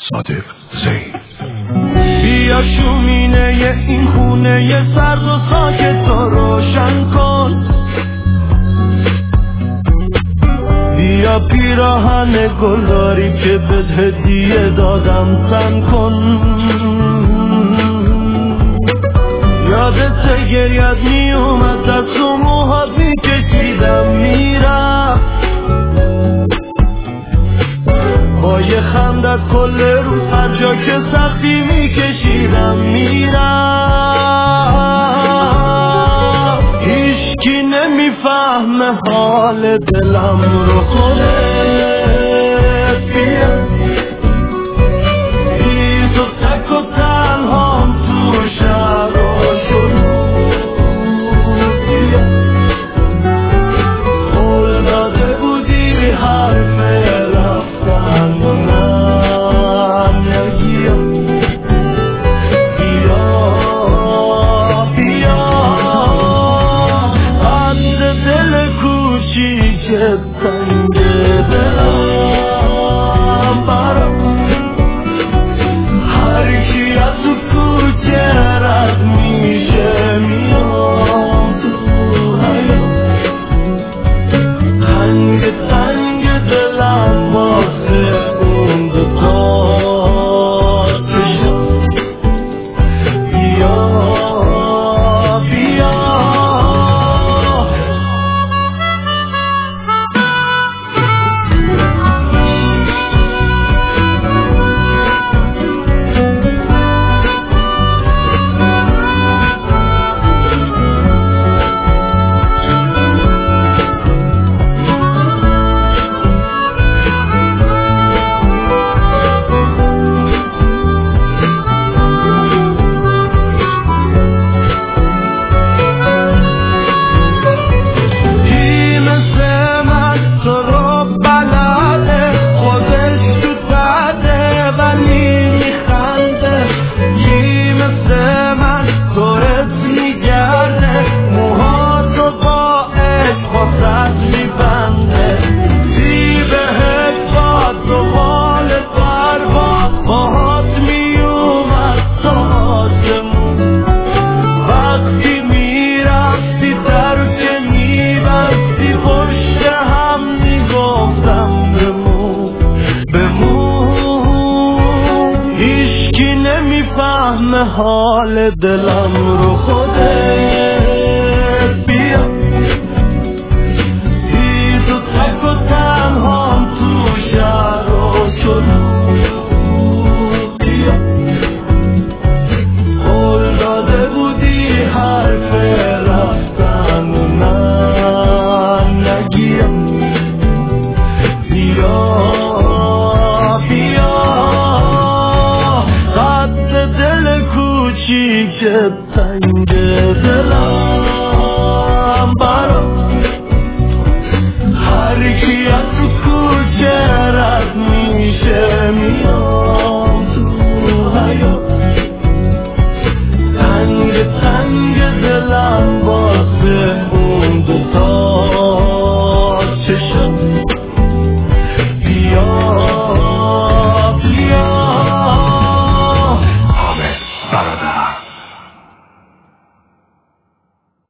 صادق زید. بیا شومینه این خونه سرد و ساکت تو روشن کن، بیا پیراهن گلداری که بهت هدیه دادم تن کن. یادت گریت می اومد از تو موهات می کشیدم میرم، با یه خندت کل روز هر جا که سختی می کشیدم میرم. هیچکی نمیفهمه حال دلم رو، خودت بیا بی تو تک و تنهام تو شهر و شروع. قول داده بودی حرف رفتن و نگیا. بیا بیا از دل کوچیک تنگ دلم برام، هر کی از تو کوچه رد میشه میام تو حیات. تنگ تنگ دلم واسه اون دوتاست کشم. بیا بیا حال دلم رو، خودت بیا بی تو تک و تنهام تو شهر و شروع. بیا قول داده بودی حرف رفتن و نگیا. بیا بیا قد دل کوچیک تنگ دلم برام، هر کی